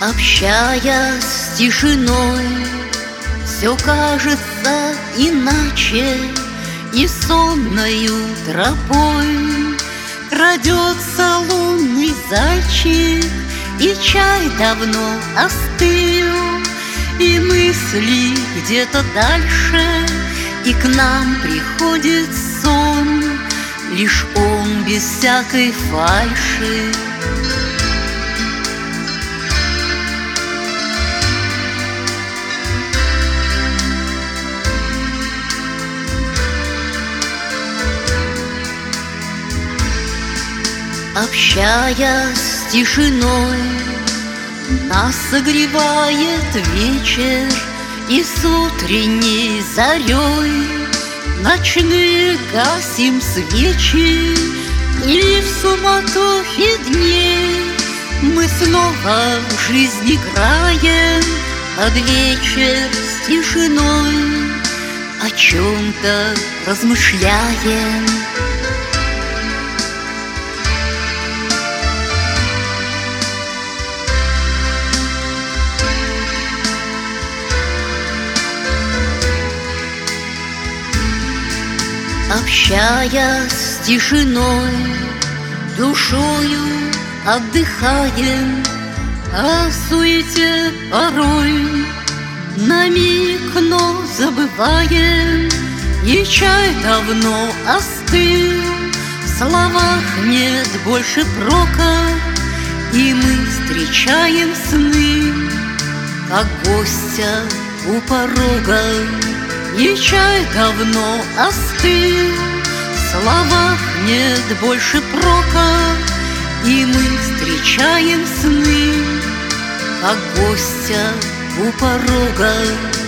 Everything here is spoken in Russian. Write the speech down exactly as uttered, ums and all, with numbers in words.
Общаясь с тишиной, все кажется иначе, и сонною тропой крадется лунный зайчик, и чай давно остыл, и мысли где-то дальше, и к нам приходит сон, лишь он без всякой фальши. Общаясь с тишиной, нас согревает вечер, и с утренней зарей ночные гасим свечи, и в суматохе дней мы снова в жизнь играем под вечер с тишиной, о чем-то размышляем. Общаясь с тишиной, душою отдыхаем, о суете порой на миг, но забываем, и чай давно остыл, в словах нет больше прока, и мы встречаем сны, как гостя у порога. И чай давно остыл, в словах нет больше прока, и мы встречаем сны, как гостя у порога.